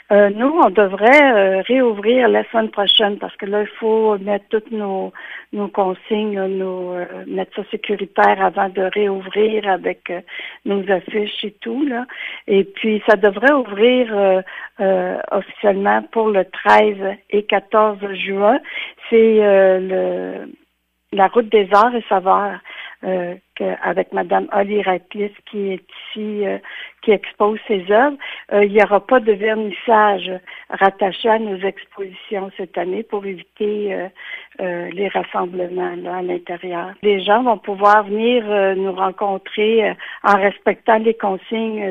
Nous, on devrait réouvrir la semaine prochaine parce que là, il faut mettre toutes nos consignes, mettre ça sécuritaire avant de réouvrir avec nos affiches et tout, là. Et puis, ça devrait ouvrir officiellement pour le 13 et 14 juin. C'est la route des arts et saveurs avec Madame Holly Ratcliffe qui est ici, qui expose ses œuvres. Il n'y aura pas de vernissage rattaché à nos expositions cette année pour éviter les rassemblements là, à l'intérieur. Les gens vont pouvoir venir nous rencontrer en respectant les consignes